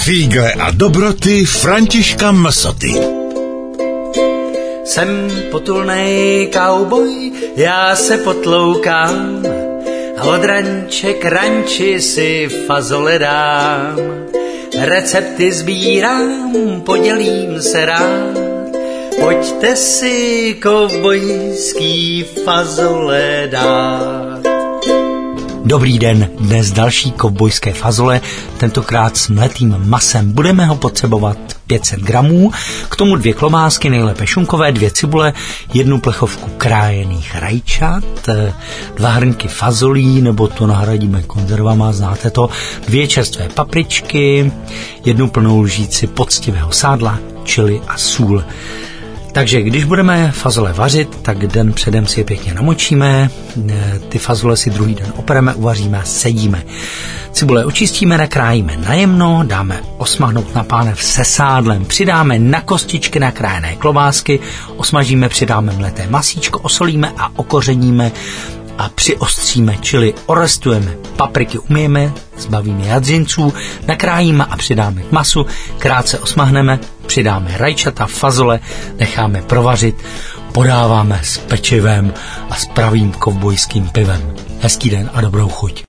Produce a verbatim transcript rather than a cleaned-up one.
Fígle a dobroty Františka Msoty. Jsem potulnej cowboy, já se potloukám a od ranče k ranči si fazole dám. Recepty sbírám, podělím se rád, pojďte si kovbojský fazole dát. Dobrý den, dnes další kovbojské fazole, tentokrát s mletým masem. Budeme ho potřebovat pět set gramů, k tomu dvě klobásky, nejlépe šunkové, dvě cibule, jednu plechovku krájených rajčat, dva hrnky fazolí, nebo to nahradíme konzervama, znáte to, dvě čerstvé papričky, jednu plnou lžíci poctivého sádla, chili a sůl. Takže když budeme fazole vařit, tak den předem si je pěkně namočíme, ty fazole si druhý den opereme, uvaříme a sedíme. Cibule očistíme, nakrájíme najemno, dáme osmahnout na pánev se sádlem, přidáme na kostičky nakrájené klobásky, osmažíme, přidáme mleté masíčko, osolíme a okořeníme a přiostříme, čili orestujeme, papriky umyjeme, zbavíme jadřinců, nakrájíme a přidáme k masu, krátce osmahneme, přidáme rajčata, fazole, necháme provařit, podáváme s pečivem a s pravým kovbojským pivem. Hezký den a dobrou chuť.